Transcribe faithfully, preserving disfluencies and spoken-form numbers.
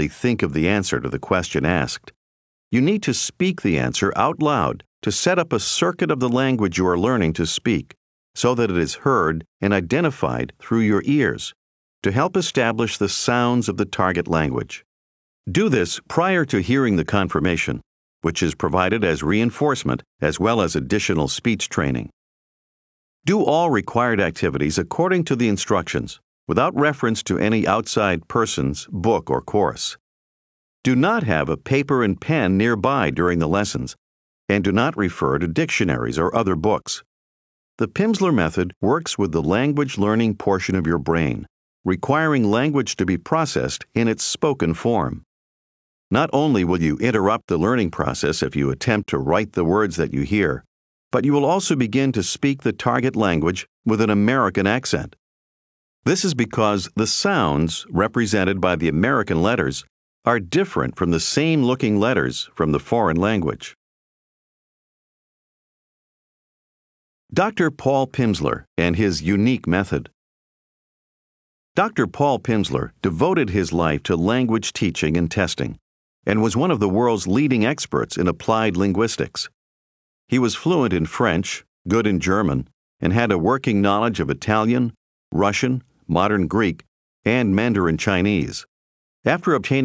think of the answer to the question asked. You need to speak the answer out loud to set up a circuit of the language you are learning to speak, so that it is heard and identified through your ears, to help establish the sounds of the target language. Do this prior to hearing the confirmation, which is provided as reinforcement as well as additional speech training. Do all required activities according to the instructions, without reference to any outside person's book or course. Do not have a paper and pen nearby during the lessons, and do not refer to dictionaries or other books. The Pimsleur method works with the language learning portion of your brain, requiring language to be processed in its spoken form. Not only will you interrupt the learning process if you attempt to write the words that you hear, but you will also begin to speak the target language with an American accent. This is because the sounds represented by the American letters are different from the same-looking letters from the foreign language. Doctor Paul Pimsleur and his unique method. Doctor Paul Pimsleur devoted his life to language teaching and testing, and was one of the world's leading experts in applied linguistics. He was fluent in French, good in German, and had a working knowledge of Italian, Russian, modern Greek, and Mandarin Chinese. After obtaining